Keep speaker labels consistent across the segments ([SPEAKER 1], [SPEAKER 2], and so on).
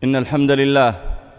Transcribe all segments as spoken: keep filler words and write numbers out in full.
[SPEAKER 1] إن الحمد لله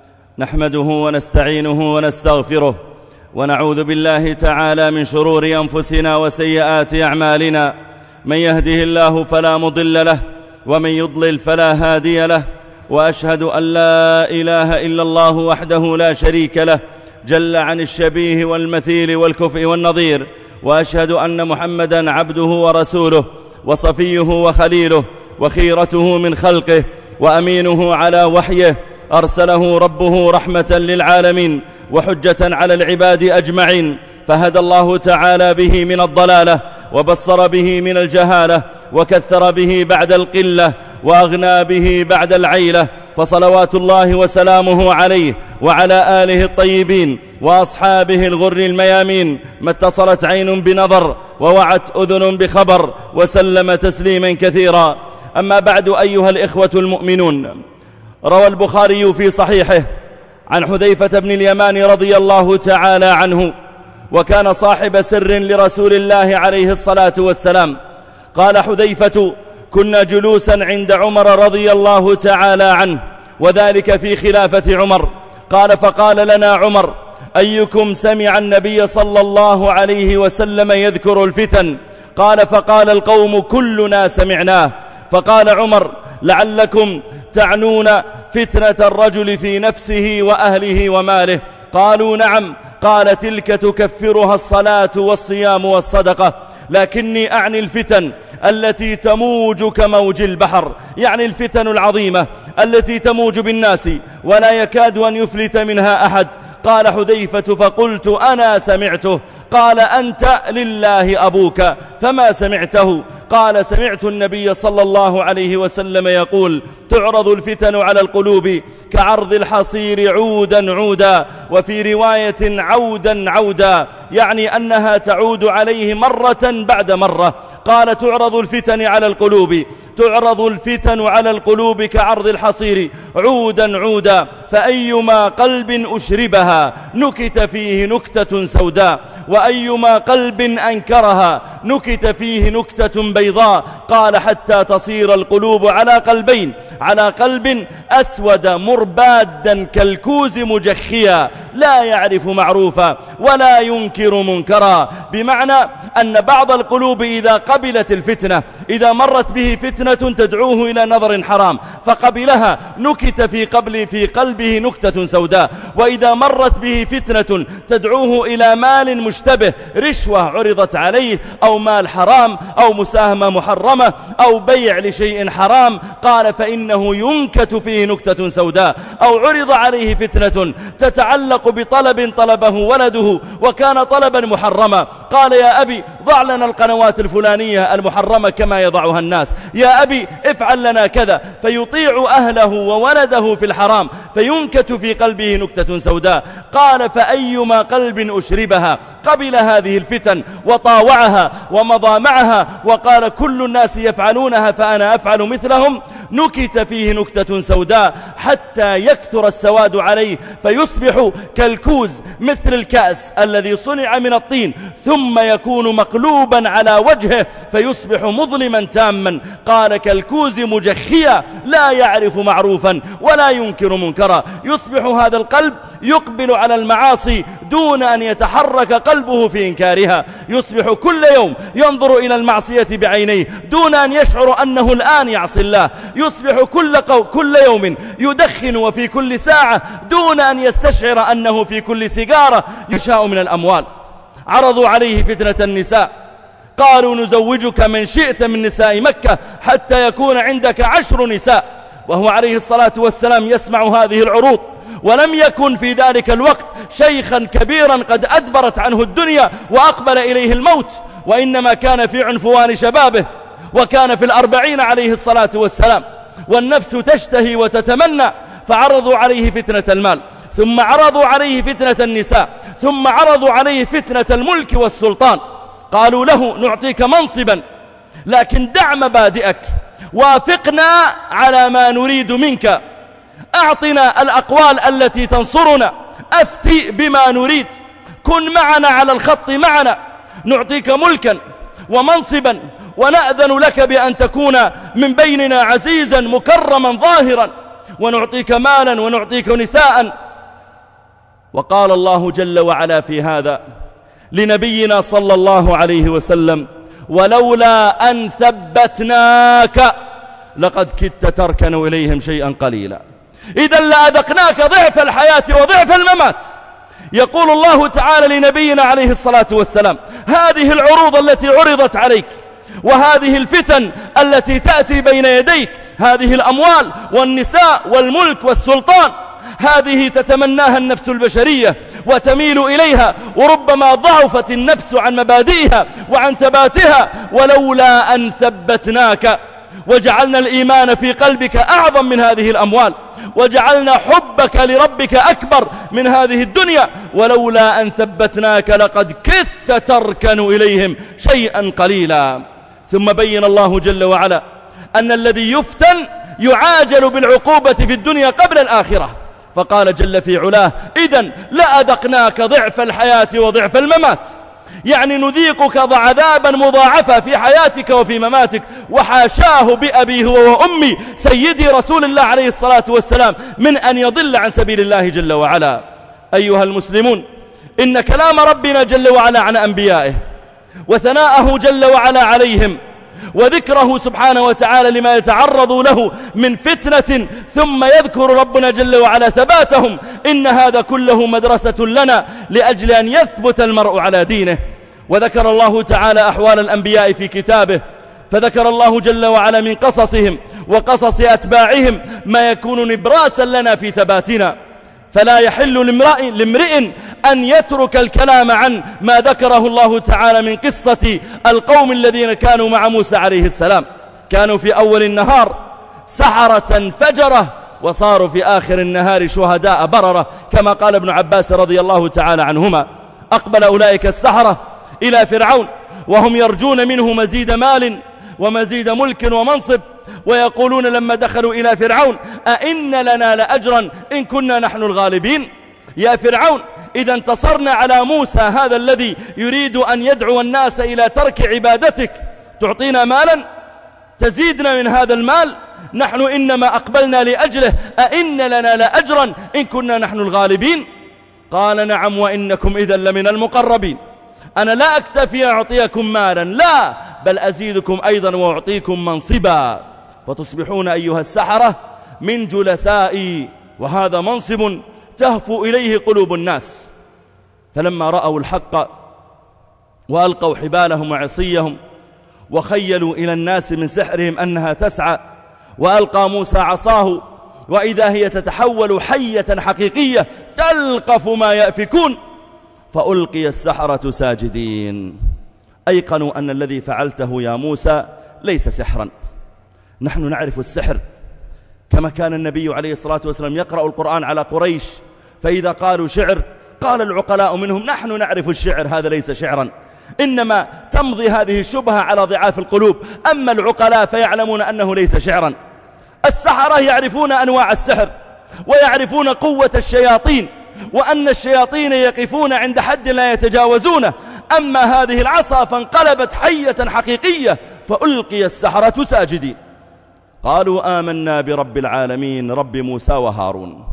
[SPEAKER 1] نحمده ونستعينه ونستغفره ونعوذ بالله تعالى من شرور أنفسنا وسيئات أعمالنا. من يهده الله فلا مضل له ومن يضلل فلا هادي له، وأشهد أن لا إله إلا الله وحده لا شريك له جل عن الشبيه والمثيل والكفء والنظير، وأشهد أن محمدًا عبده ورسوله وصفيه وخليله وخيرته من خلقه وأمينه على وحيه، أرسله ربه رحمة للعالمين وحجة على العباد أجمعين، فهدى الله تعالى به من الضلالة وبصر به من الجهالة وكثر به بعد القلة وأغنى به بعد العيلة، فصلوات الله وسلامه عليه وعلى آله الطيبين وأصحابه الغر الميامين، ما اتصلت عين بنظر ووعت أذن بخبر، وسلم تسليما كثيرا. أما بعد أيها الإخوة المؤمنون، روى البخاري في صحيحه عن حذيفة بن اليمان رضي الله تعالى عنه، وكان صاحب سر لرسول الله عليه الصلاة والسلام. قال حذيفة: كنا جلوسا عند عمر رضي الله تعالى عنه، وذلك في خلافة عمر. قال: فقال لنا عمر: أيكم سمع النبي صلى الله عليه وسلم يذكر الفتن؟ قال: فقال القوم: كلنا سمعناه. فقال عمر: لعلكم تعنون فتنة الرجل في نفسه وأهله وماله. قالوا: نعم. قال: تلك تكفرها الصلاة والصيام والصدقة، لكني أعني الفتن التي تموج كموج البحر، يعني الفتن العظيمة التي تموج بالناس ولا يكاد أن يفلت منها أحد. قال حذيفة: فقلت: أنا سمعته. قال: أنت لله أبوك، فما سمعته؟ قال: سمعت النبي صلى الله عليه وسلم يقول: تعرض الفتن على القلوب كعرض الحصير عودا عودا، وفي رواية عودا عودا، يعني أنها تعود عليه مرة بعد مرة. قال: تعرض الفتن على القلوب تعرض الفتن على القلوب كعرض الحصير عودا عودا، فأيما قلب أشربها نكت فيه نكتة سوداء، وأيما قلب أنكرها نكت فيه نكتة بيضاء. قال: حتى تصير القلوب على قلبين، على قلب أسود مربادا كالكوز مجخيا، لا يعرف معروفا ولا ينكر منكرا، بمعنى أن بعض القلوب إذا قبلت الفتنة، إذا مرت به فتنة تدعوه إلى نظر حرام فقبلها، نكت في قبل في قلبه نكتة سوداء. وإذا مرت به فتنة تدعوه إلى مال مشتبه، رشوة عرضت عليه أو مال حرام أو مساهمة محرمة أو بيع لشيء حرام، قال: فإنه ينكت فيه نكتة سوداء. أو عرض عليه فتنة تتعلق بطلب طلبه ولده وكان طلبا محرما، قال: يا أبي ضع لنا القنوات الفلانية المحرمة كما يضعها الناس، يا أبي افعل لنا كذا، فيطيع أهله وولده في الحرام، فينكت في قلبه نكتة سوداء. قال: فأيما قلب أشربها قبل هذه الفتن وطاوعها ومضى معها وقال: كل الناس يفعلونها فأنا أفعل مثلهم، نكت فيه نكتة سوداء حتى يكثر السواد عليه، فيصبح كالكوز مثل الكأس الذي صنع من الطين، ثم يكون مقلوبا على وجهه فيصبح مظلما تاما. قال: كالكوز مجخيا، لا يعرف معروفا ولا ينكر منكرا. يصبح هذا القلب يقبل على المعاصي دون أن يتحرك قلبه في إنكارها، يصبح كل يوم ينظر إلى المعصية بعينيه دون أن يشعر أنه الآن يعصي الله، يصبح كل, قو... كل يوم يدخن وفي كل ساعة دون أن يستشعر أنه في كل سيجارة يشاء من الأموال. عرضوا عليه فتنة النساء، قالوا: نزوجك من شئت من نساء مكة حتى يكون عندك عشر نساء، وهو عليه الصلاة والسلام يسمع هذه العروض، ولم يكن في ذلك الوقت شيخا كبيرا قد أدبرت عنه الدنيا وأقبل إليه الموت، وإنما كان في عنفوان شبابه، وكان في الأربعين عليه الصلاة والسلام، والنفس تشتهي وتتمنى. فعرضوا عليه فتنة المال، ثم عرضوا عليه فتنة النساء، ثم عرضوا عليه فتنة الملك والسلطان. قالوا له: نعطيك منصبا لكن دع مبادئك، وافقنا على ما نريد منك، أعطنا الأقوال التي تنصرنا، أفتي بما نريد، كن معنا على الخط معنا، نعطيك ملكا ومنصبا ونأذن لك بأن تكون من بيننا عزيزا مكرما ظاهرا، ونعطيك مالا ونعطيك نساء. وقال الله جل وعلا في هذا لنبينا صلى الله عليه وسلم: ولولا أن ثبتناك لقد كدت تركن إليهم شيئا قليلا. إذا لأذقناك ضعف الحياة وضعف الممات. يقول الله تعالى لنبينا عليه الصلاة والسلام: هذه العروض التي عرضت عليك، وهذه الفتن التي تأتي بين يديك، هذه الأموال والنساء والملك والسلطان، هذه تتمناها النفس البشرية وتميل إليها، وربما ضعفت النفس عن مبادئها وعن ثباتها. ولولا أن ثبتناك وجعلنا الإيمان في قلبك أعظم من هذه الأموال، وجعلنا حبك لربك أكبر من هذه الدنيا، ولولا أن ثبتناك لقد كدت تركن إليهم شيئا قليلا. ثم بين الله جل وعلا أن الذي يفتن يعاجل بالعقوبة في الدنيا قبل الآخرة، فقال جل في علاه: إذن لأذقناك ضعف الحياة وضعف الممات، يعني نذيقك عذابا مضاعفا في حياتك وفي مماتك. وحاشاه بأبي هو وأمي سيدي رسول الله عليه الصلاة والسلام من أن يضل عن سبيل الله جل وعلا. أيها المسلمون، إن كلام ربنا جل وعلا عن أنبيائه وثناءه جل وعلا عليهم وذكره سبحانه وتعالى لما يتعرض له من فتنة، ثم يذكر ربنا جل وعلا ثباتهم، إن هذا كله مدرسة لنا لأجل أن يثبت المرء على دينه. وذكر الله تعالى أحوال الأنبياء في كتابه، فذكر الله جل وعلا من قصصهم وقصص أتباعهم ما يكون نبراسا لنا في ثباتنا. فلا يحل لامرئ أن يترك الكلام عن ما ذكره الله تعالى من قصة القوم الذين كانوا مع موسى عليه السلام. كانوا في أول النهار سحرة فجرة، وصاروا في آخر النهار شهداء بررة، كما قال ابن عباس رضي الله تعالى عنهما: أقبل أولئك السحرة إلى فرعون وهم يرجون منه مزيد مال ومزيد ملك ومنصب، ويقولون لما دخلوا إلى فرعون: أئن لنا لأجرا إن كنا نحن الغالبين. يا فرعون، إذا انتصرنا على موسى هذا الذي يريد أن يدعو الناس إلى ترك عبادتك، تعطينا مالا تزيدنا من هذا المال؟ نحن إنما أقبلنا لأجله، أئن لنا لأجرا إن كنا نحن الغالبين؟ قال: نعم، وإنكم إذا لمن المقربين. أنا لا أكتفي أعطيكم مالا، لا، بل أزيدكم أيضا وأعطيكم منصبا، فتصبحون أيها السحرة من جلسائي، وهذا منصب تهفو إليه قلوب الناس. فلما رأوا الحق وألقوا حبالهم وعصيهم وخيلوا إلى الناس من سحرهم أنها تسعى، وألقى موسى عصاه وإذا هي تتحول حية حقيقية تلقف ما يأفكون، فألقي السحرة ساجدين. أيقنوا أن الذي فعلته يا موسى ليس سحرا. نحن نعرف السحر، كما كان النبي عليه الصلاة والسلام يقرأ القرآن على قريش، فإذا قالوا شعر قال العقلاء منهم: نحن نعرف الشعر، هذا ليس شعرا. إنما تمضي هذه الشبهة على ضعاف القلوب، أما العقلاء فيعلمون أنه ليس شعرا. السحرة يعرفون أنواع السحر ويعرفون قوة الشياطين، وأن الشياطين يقفون عند حد لا يتجاوزونه. أما هذه العصا فانقلبت حية حقيقية، فألقي السحرة ساجدين. قالوا: آمنا برب العالمين رب موسى وهارون.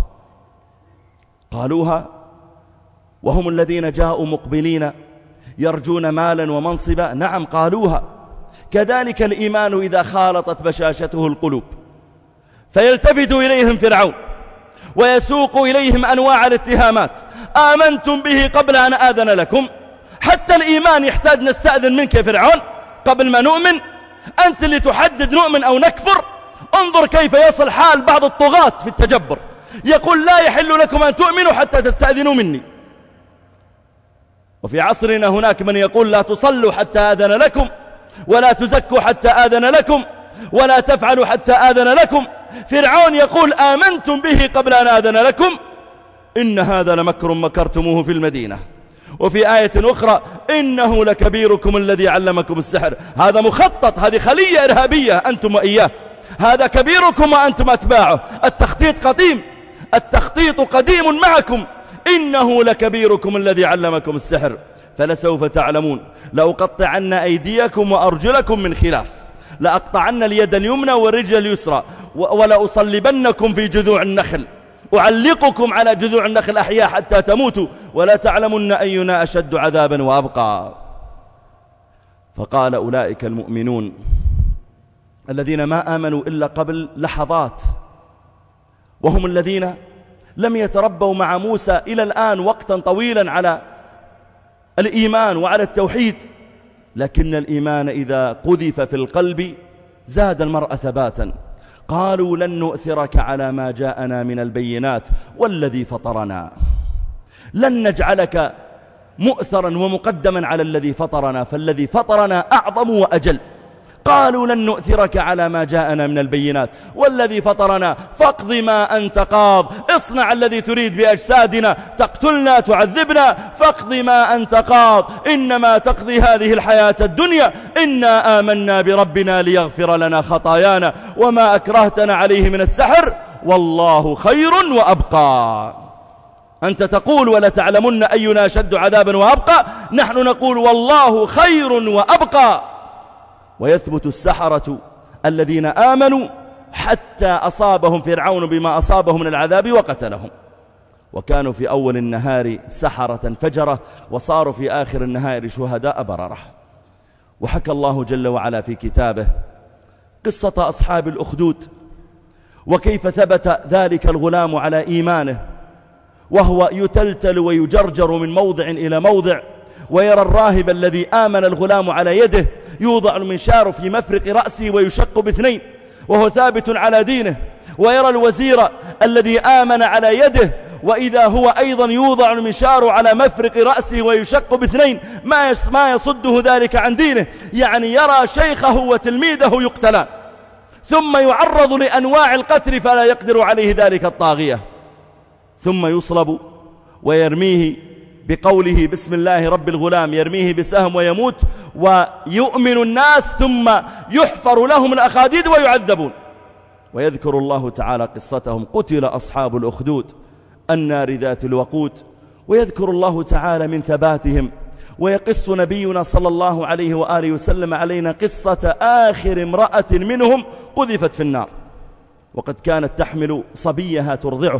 [SPEAKER 1] قالوها وهم الذين جاءوا مقبلين يرجون مالا ومنصبا. نعم قالوها. كذلك الإيمان إذا خالطت بشاشته القلوب، فيلتفت إليهم فرعون ويسوق إليهم أنواع الاتهامات: آمنتم به قبل أن آذن لكم. حتى الإيمان يحتاج نستأذن منك يا فرعون قبل ما نؤمن. أنت اللي تحدد نؤمن أو نكفر. انظر كيف يصل حال بعض الطغاة في التجبر، يقول: لا يحل لكم أن تؤمنوا حتى تستأذنوا مني. وفي عصرنا هناك من يقول: لا تصلوا حتى آذن لكم، ولا تزكوا حتى آذن لكم، ولا تفعلوا حتى آذن لكم. فرعون يقول: آمنتم به قبل أن آذن لكم، إن هذا لمكر مكرتموه في المدينة. وفي آية أخرى: إنه لكبيركم الذي علمكم السحر. هذا مخطط، هذه خلية إرهابية أنتم وإياه. هذا كبيركم وأنتم أتباعه. التخطيط قديم، التخطيط قديم معكم. إنه لكبيركم الذي علمكم السحر فلسوف تعلمون لأقطعن أيديكم وأرجلكم من خلاف لأقطعن اليد اليمنى والرجل اليسرى ولأصلبنكم في جذوع النخل أعلقكم على جذوع النخل أحياء حتى تموتوا ولا تعلمن أينا أشد عذابا وأبقى. فقال أولئك المؤمنون الذين ما آمنوا إلا قبل لحظات، وهم الذين لم يتربوا مع موسى إلى الآن وقتا طويلا على الإيمان وعلى التوحيد، لكن الإيمان إذا قذف في القلب زاد المرء ثباتا. قالوا لن نؤثرك على ما جاءنا من البينات والذي فطرنا، لن نجعلك مؤثرا ومقدما على الذي فطرنا، فالذي فطرنا أعظم وأجل. قالوا لن نؤثرك على ما جاءنا من البينات والذي فطرنا فاقض ما أنت قاض، اصنع الذي تريد بأجسادنا، تقتلنا تعذبنا، فاقض ما أنت قاض، إنما تقضي هذه الحياة الدنيا، إنا آمنا بربنا ليغفر لنا خطايانا وما أكرهتنا عليه من السحر والله خير وأبقى. أنت تقول ولا تعلمن أينا شد عذابا وأبقى، نحن نقول والله خير وأبقى. ويثبت السحرة الذين آمنوا حتى أصابهم فرعون بما أصابهم من العذاب وقتلهم، وكانوا في أول النهار سحرة فجرة وصاروا في آخر النهار شهداء بررة. وحكى الله جل وعلا في كتابه قصة أصحاب الأخدود وكيف ثبت ذلك الغلام على إيمانه وهو يتلتل ويجرجر من موضع إلى موضع، ويرى الراهب الذي آمن الغلام على يده يوضع المنشار في مفرق رأسه ويشق باثنين وهو ثابت على دينه، ويرى الوزير الذي آمن على يده وإذا هو أيضا يوضع المنشار على مفرق رأسه ويشق باثنين، ما ما يصده ذلك عن دينه. يعني يرى شيخه وتلميذه يقتلان ثم يعرض لأنواع القتل فلا يقدر عليه ذلك الطاغية، ثم يصلب ويرميه بقوله بسم الله رب الغلام، يرميه بسهم ويموت، ويؤمن الناس ثم يحفر لهم الأخاديد ويعذبون. ويذكر الله تعالى قصتهم قتل أصحاب الأخدود النار ذات الوقود، ويذكر الله تعالى من ثباتهم. ويقص نبينا صلى الله عليه وآله وسلم علينا قصة آخر امرأة منهم قذفت في النار وقد كانت تحمل صبيها ترضعه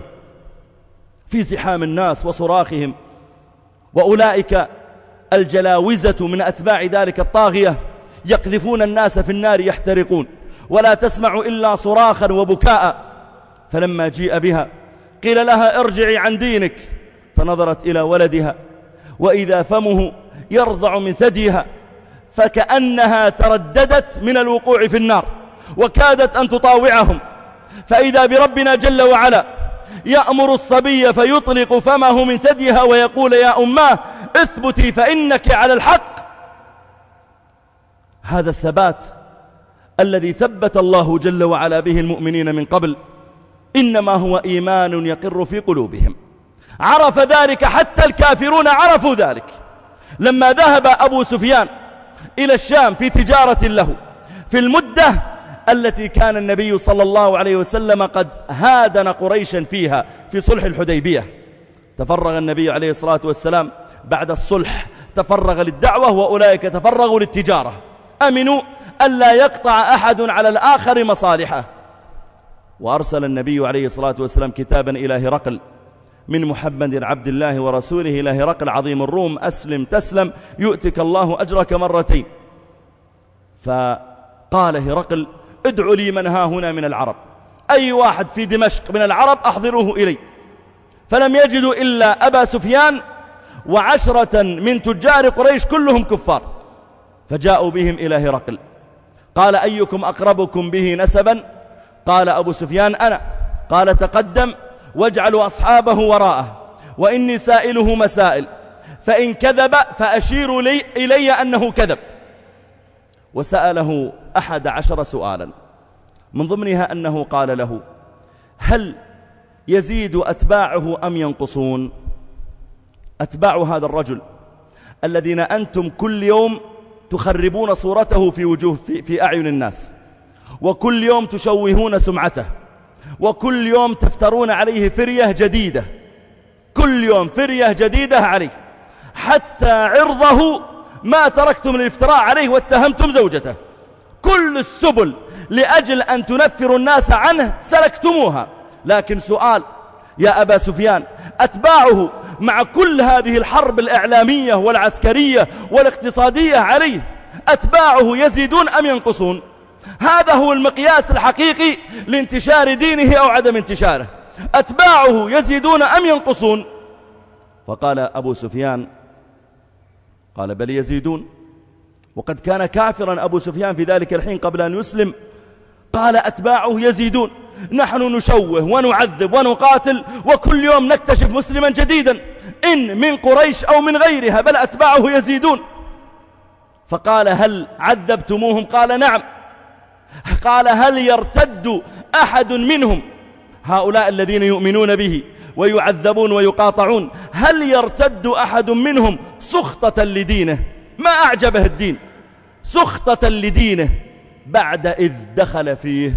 [SPEAKER 1] في زحام الناس وصراخهم، وأولئك الجلاوزة من أتباع ذلك الطاغية يقذفون الناس في النار يحترقون، ولا تسمع إلا صراخا وبكاء. فلما جيء بها قيل لها ارجعي عن دينك، فنظرت إلى ولدها وإذا فمه يرضع من ثديها، فكأنها ترددت من الوقوع في النار وكادت أن تطاوعهم، فإذا بربنا جل وعلا يأمر الصبي فيطلق فمه من ثديها ويقول يا أماه اثبتي فإنك على الحق. هذا الثبات الذي ثبت الله جل وعلا به المؤمنين من قبل إنما هو إيمان يقر في قلوبهم. عرف ذلك حتى الكافرون عرفوا ذلك. لما ذهب أبو سفيان إلى الشام في تجارة له في المدة التي كان النبي صلى الله عليه وسلم قد هادن قريشا فيها في صلح الحديبية، تفرغ النبي عليه الصلاة والسلام بعد الصلح تفرغ للدعوة وأولئك تفرغوا للتجارة، أمنوا ألا يقطع أحد على الآخر مصالحه. وأرسل النبي عليه الصلاة والسلام كتابا إلى هرقل من محمد عبد الله ورسوله إلى هرقل عظيم الروم أسلم تسلم يؤتك الله أجرك مرتين. فقال هرقل ادعوا لي من ها هنا من العرب، أي واحد في دمشق من العرب أحضروه إلي. فلم يجدوا إلا أبا سفيان وعشرة من تجار قريش كلهم كفار، فجاءوا بهم إلى هرقل. قال أيكم أقربكم به نسبا؟ قال أبو سفيان أنا. قال تقدم واجعلوا أصحابه وراءه وإني سائله مسائل، فإن كذب فأشيروا لي إلي أنه كذب. وسأله أحد عشر سؤالا، من ضمنها أنه قال له هل يزيد أتباعه أم ينقصون؟ أتباع هذا الرجل الذين أنتم كل يوم تخربون صورته في وجوه في, في أعين الناس، وكل يوم تشوهون سمعته، وكل يوم تفترون عليه فرية جديدة، كل يوم فرية جديدة عليه، حتى عرضه ما تركتم الافتراء عليه واتهمتم زوجته. كل السبل لأجل أن تنفروا الناس عنه سلكتموها. لكن سؤال يا أبا سفيان، أتباعه مع كل هذه الحرب الإعلامية والعسكرية والاقتصادية عليه، أتباعه يزيدون أم ينقصون؟ هذا هو المقياس الحقيقي لانتشار دينه أو عدم انتشاره. أتباعه يزيدون أم ينقصون؟ فقال أبو سفيان، قال بل يزيدون. وقد كان كافرا أبو سفيان في ذلك الحين قبل أن يسلم. قال أتباعه يزيدون، نحن نشوه ونعذب ونقاتل وكل يوم نكتشف مسلما جديدا، إن من قريش أو من غيرها، بل أتباعه يزيدون. فقال هل عذبتموهم؟ قال نعم. قال هل يرتد أحد منهم، هؤلاء الذين يؤمنون به ويعذبون ويقاطعون، هل يرتد أحد منهم سخطة لدينه، ما أعجبه الدين، سخطة لدينه بعد إذ دخل فيه؟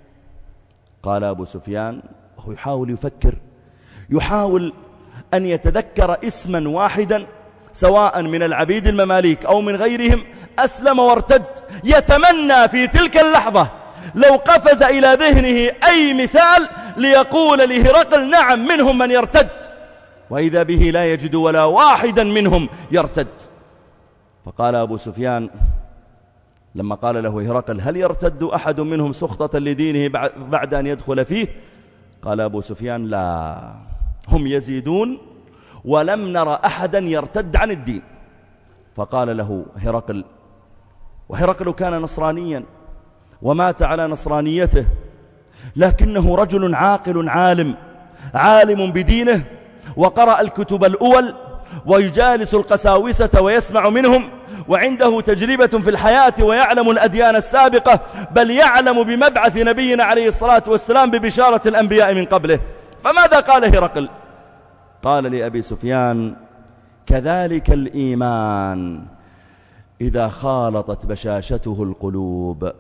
[SPEAKER 1] قال أبو سفيان وهو يحاول يفكر، يحاول أن يتذكر اسما واحدا سواء من العبيد المماليك أو من غيرهم أسلم وارتد، يتمنى في تلك اللحظة لو قفز إلى ذهنه أي مثال ليقول لهرقل نعم منهم من يرتد، وإذا به لا يجد ولا واحدا منهم يرتد. فقال أبو سفيان لما قال له هرقل هل يرتد أحد منهم سخطة لدينه بعد أن يدخل فيه؟ قال أبو سفيان لا، هم يزيدون ولم نرى أحدا يرتد عن الدين. فقال له هرقل، وهرقل كان نصرانيا ومات على نصرانيته، لكنه رجل عاقل عالم عالم بدينه، وقرأ الكتب الأول ويجالس القساوسة ويسمع منهم، وعنده تجربة في الحياة ويعلم الأديان السابقة، بل يعلم بمبعث نبينا عليه الصلاة والسلام ببشارة الأنبياء من قبله. فماذا قال هرقل؟ قال لأبي سفيان كذلك الإيمان إذا خالطت بشاشته القلوب،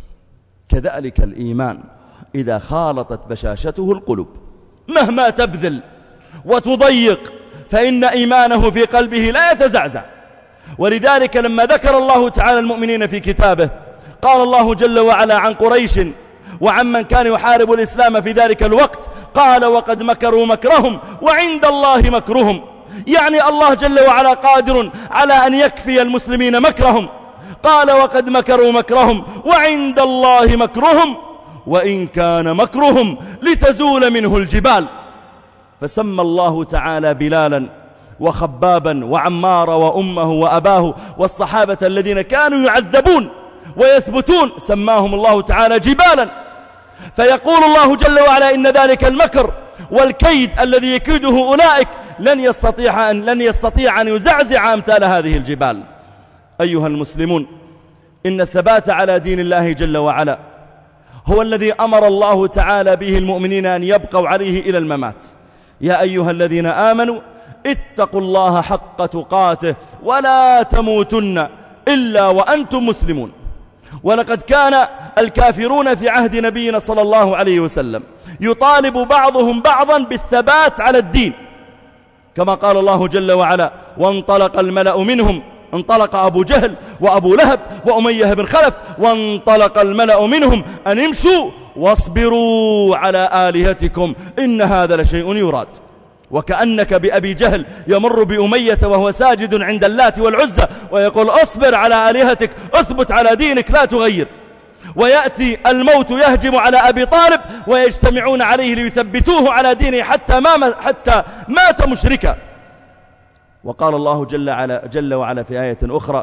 [SPEAKER 1] كذلك الإيمان إذا خالطت بشاشته القلوب، مهما تبذل وتضيق فإن إيمانه في قلبه لا يتزعزع. ولذلك لما ذكر الله تعالى المؤمنين في كتابه قال الله جل وعلا عن قريش وعمن كان يحارب الإسلام في ذلك الوقت، قال وقد مكروا مكرهم وعند الله مكرهم، يعني الله جل وعلا قادر على أن يكفي المسلمين مكرهم. قال وقد مكروا مكرهم وعند الله مكرهم وإن كان مكرهم لتزول منه الجبال. فسمى الله تعالى بلالا وخبابا وعمار وأمه وأباه والصحابة الذين كانوا يعذبون ويثبتون، سماهم الله تعالى جبالا. فيقول الله جل وعلا إن ذلك المكر والكيد الذي يكيده أولئك لن يستطيع أن, لن يستطيع أن يزعزع أمثال هذه الجبال. أيها المسلمون، إن الثبات على دين الله جل وعلا هو الذي أمر الله تعالى به المؤمنين أن يبقوا عليه إلى الممات. يا أيها الذين آمنوا اتقوا الله حق تقاته ولا تموتن إلا وأنتم مسلمون. ولقد كان الكافرون في عهد نبينا صلى الله عليه وسلم يطالب بعضهم بعضا بالثبات على الدين، كما قال الله جل وعلا وانطلق الملأ منهم، انطلق أبو جهل وأبو لهب وأمية بن خلف، وانطلق الملأ منهم أن امشوا واصبروا على آلهتكم إن هذا لشيء يراد. وكأنك بأبي جهل يمر بأمية وهو ساجد عند اللات والعزى ويقول اصبر على آلهتك، اثبت على دينك لا تغير. ويأتي الموت يهجم على أبي طالب ويجتمعون عليه ليثبتوه على دينه حتى, ما حتى مات مشركا. وقال الله جل, على جل وعلا في آية أخرى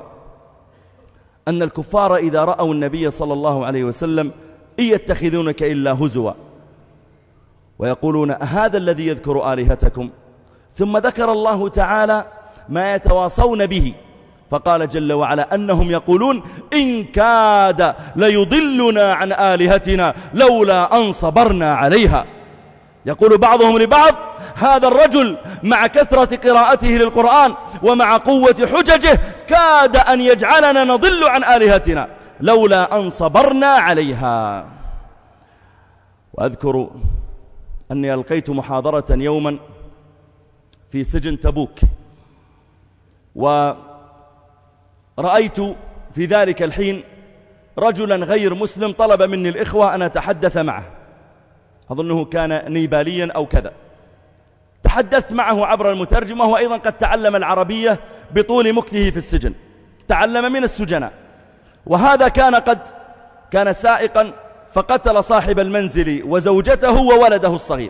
[SPEAKER 1] أن الكفار إذا رأوا النبي صلى الله عليه وسلم إن يتخذونك إلا هزوا، ويقولون هذا الذي يذكر آلهتكم. ثم ذكر الله تعالى ما يتواصون به، فقال جل وعلا أنهم يقولون إن كاد ليضلنا عن آلهتنا لولا أن صبرنا عليها. يقول بعضهم لبعض هذا الرجل مع كثرة قراءته للقرآن ومع قوة حججه كاد أن يجعلنا نضل عن آلهتنا لولا أن صبرنا عليها. وأذكر أني ألقيت محاضرة يوما في سجن تبوك، ورأيت في ذلك الحين رجلا غير مسلم طلب مني الإخوة أن أتحدث معه، أظنه كان نيباليا أو كذا. تحدثت معه عبر المترجم، وهو أيضا قد تعلم العربية بطول مكثه في السجن، تعلم من السجناء. وهذا كان قد كان سائقا فقتل صاحب المنزل وزوجته وولده الصغير،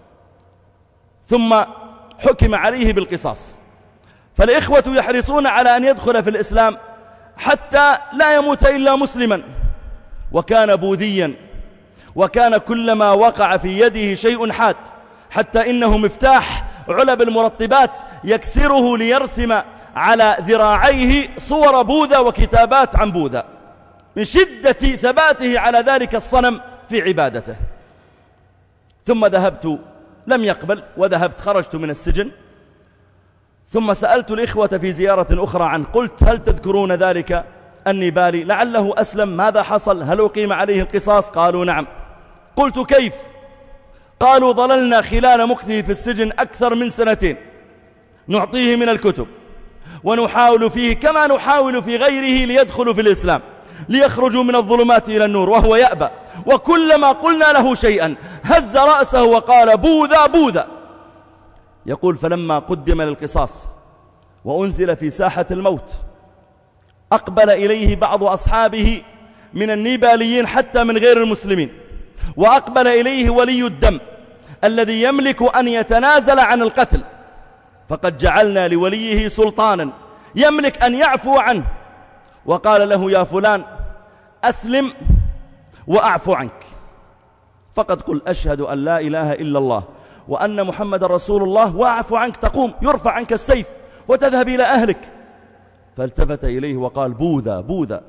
[SPEAKER 1] ثم حكم عليه بالقصاص. فالإخوة يحرصون على أن يدخل في الإسلام حتى لا يموت إلا مسلما. وكان بوذيا، وكان كلما وقع في يده شيء حاد، حتى إنه مفتاح علب المرطبات يكسره ليرسم على ذراعيه صور بوذا وكتابات عن بوذا، من شدة ثباته على ذلك الصنم في عبادته. ثم ذهبت، لم يقبل، وذهبت خرجت من السجن. ثم سألت الإخوة في زيارة أخرى عنه، قلت: هل تذكرون ذلك النيبالي؟ لعله أسلم، ماذا حصل؟ هل أقيم عليه القصاص؟ قالوا: نعم. قلت: كيف؟ قالوا: ظللنا خلال مكثه في السجن أكثر من سنتين نعطيه من الكتب ونحاول فيه كما نحاول في غيره ليدخلوا في الإسلام، ليخرجوا من الظلمات إلى النور، وهو يأبى. وكلما قلنا له شيئا هز رأسه وقال: بوذا بوذا. يقول: فلما قدم للقصاص وأنزل في ساحة الموت، أقبل إليه بعض أصحابه من النيباليين حتى من غير المسلمين، وأقبل إليه ولي الدم الذي يملك أن يتنازل عن القتل، فقد جعلنا لوليه سلطانا يملك أن يعفو عنه. وقال له: يا فلان، أسلم وأعفو عنك، فقد قل أشهد أن لا إله إلا الله وأن محمد رسول الله وأعفو عنك، تقوم يرفع عنك السيف وتذهب إلى أهلك. فالتفت إليه وقال: بوذا بوذا.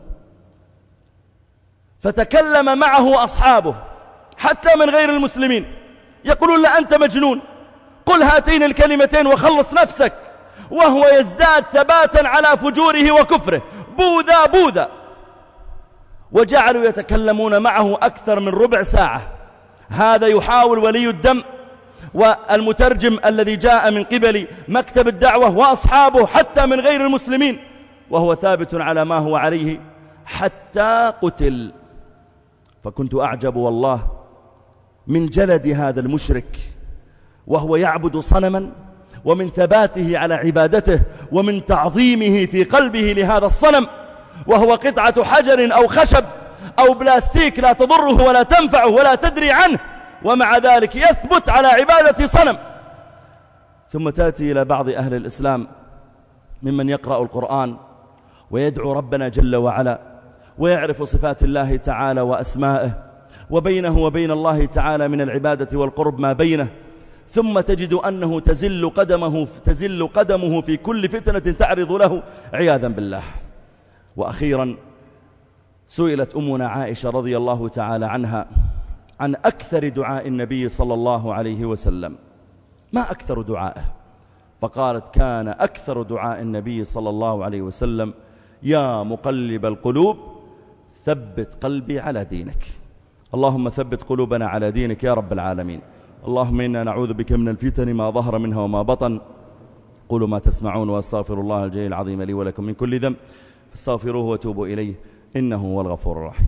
[SPEAKER 1] فتكلم معه أصحابه حتى من غير المسلمين، يقولون: لا أنت مجنون، قل هاتين الكلمتين وخلص نفسك. وهو يزداد ثباتا على فجوره وكفره: بوذا بوذا. وجعلوا يتكلمون معه أكثر من ربع ساعة. هذا يحاول ولي الدم والمترجم الذي جاء من قبل مكتب الدعوة وأصحابه حتى من غير المسلمين، وهو ثابت على ما هو عليه حتى قتل. فكنت أعجب والله من جلد هذا المشرك وهو يعبد صنما، ومن ثباته على عبادته، ومن تعظيمه في قلبه لهذا الصنم، وهو قطعة حجر أو خشب أو بلاستيك لا تضره ولا تنفعه ولا تدري عنه، ومع ذلك يثبت على عبادة صنم. ثم تأتي إلى بعض أهل الإسلام ممن يقرأ القرآن ويدعو ربنا جل وعلا ويعرف صفات الله تعالى وأسمائه، وبينه وبين الله تعالى من العبادة والقرب ما بينه، ثم تجد أنه تزل قدمه, تزل قدمه في كل فتنة تعرض له عياذا بالله. وأخيرا سئلت أمنا عائشة رضي الله تعالى عنها عن أكثر دعاء النبي صلى الله عليه وسلم، ما أكثر دعائه؟ فقالت: كان أكثر دعاء النبي صلى الله عليه وسلم: يا مقلب القلوب ثبت قلبي على دينك. اللهم ثبت قلوبنا على دينك يا رب العالمين. اللهم إنا نعوذ بك من الفتن ما ظهر منها وما بطن. قولوا ما تسمعون، وأستغفر الله الجليل العظيم لي ولكم من كل ذنب، فاستغفروه وتوبوا إليه إنه هو الغفور الرحيم.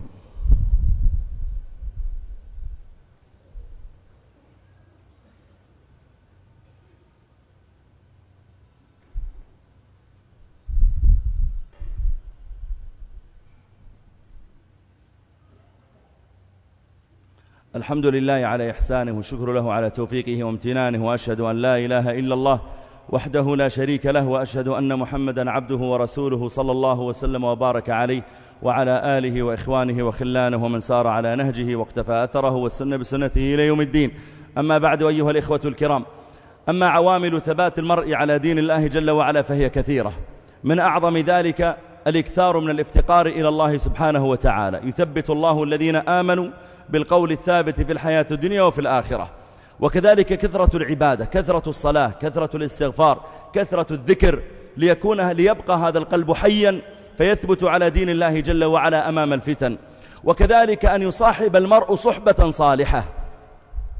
[SPEAKER 1] الحمد لله على إحسانه، والشكر له على توفيقه وامتنانه، وأشهد أن لا إله إلا الله وحده لا شريك له، وأشهد أن محمدا عبده ورسوله صلى الله وسلم وبارك عليه وعلى آله وإخوانه وخلانه ومن سار على نهجه واقتفى أثره والسنة بسنته إلى يوم الدين. أما بعد، أيها الإخوة الكرام، أما عوامل ثبات المرء على دين الله جل وعلا فهي كثيرة، من أعظم ذلك الإكثار من الافتقار إلى الله سبحانه وتعالى. يثبت الله الذين آمنوا بالقول الثابت في الحياة الدنيا وفي الآخرة. وكذلك كثرة العبادة، كثرة الصلاة، كثرة الاستغفار، كثرة الذكر، ليكون ليبقى هذا القلب حيا فيثبت على دين الله جل وعلا أمام الفتن. وكذلك أن يصاحب المرء صحبة صالحة،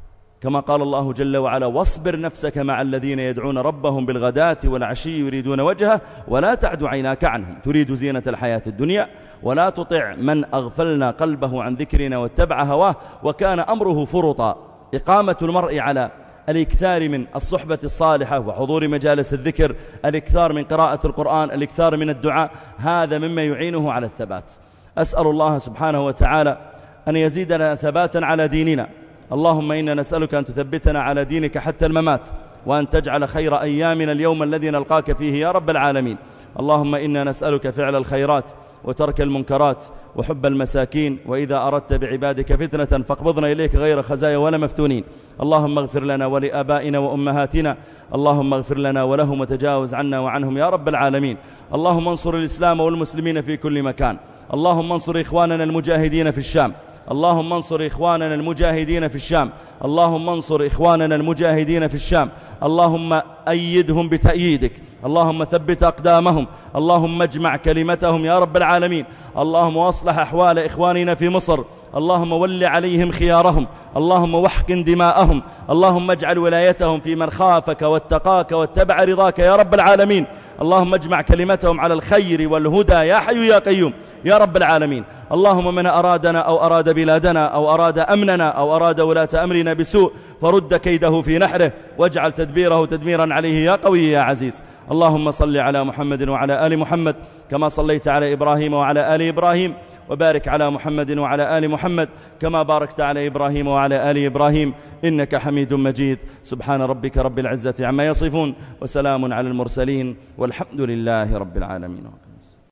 [SPEAKER 1] كما قال الله جل وعلا: واصبر نفسك مع الذين يدعون ربهم بالغداة والعشي يريدون وجهه ولا تعد عيناك عنهم تريد زينة الحياة الدنيا ولا تطع من أغفلنا قلبه عن ذكرنا واتبع هواه وكان أمره فرطا. إقامة المرء على الإكثار من الصحبة الصالحة وحضور مجالس الذكر، الإكثار من قراءة القرآن، الإكثار من الدعاء، هذا مما يعينه على الثبات. أسأل الله سبحانه وتعالى أن يزيدنا ثباتا على ديننا. اللهم إنا نسألك أن تثبتنا على دينك حتى الممات، وأن تجعل خير أيامنا اليوم الذي نلقاك فيه يا رب العالمين. اللهم إنا نسألك فعل الخيرات وترك المنكرات وحب المساكين، وإذا أردت بعبادك فتنة فاقبضنا إليك غير خزايا ولا مفتونين. اللهم اغفر لنا ولآبائنا وأمهاتنا، اللهم اغفر لنا ولهم وتجاوز عنا وعنهم يا رب العالمين. اللهم انصر الإسلام والمسلمين في كل مكان. اللهم انصر إخواننا المجاهدين في الشام. اللهم انصر إخواننا المجاهدين في الشام. اللهم انصر إخواننا المجاهدين في الشام. اللهم أيدهم بتأييدك. اللهم ثبت أقدامهم. اللهم اجمع كلمتهم يا رب العالمين. اللهم واصلح أحوال إخواننا في مصر. اللهم ول عليهم خيارهم. اللهم واحقن دماءهم. اللهم اجعل ولايتهم في من خافك واتقاك واتبع رضاك يا رب العالمين. اللهم اجمع كلمتهم على الخير والهدى يا حي يا قيوم يا رب العالمين. اللهم من أرادنا أو أراد بلادنا أو أراد أمننا أو أراد ولاة أمرنا بسوء فرد كيده في نحره واجعل تدبيره تدميرا عليه يا قوي يا عزيز. اللهم صل على محمد وعلى آل محمد كما صليت على إبراهيم وعلى آل إبراهيم، وبارك على محمد وعلى آل محمد كما باركت على إبراهيم وعلى آل إبراهيم إنك حميد مجيد. سبحان ربك رب العزة عما يصفون وسلام على المرسلين والحمد لله رب العالمين.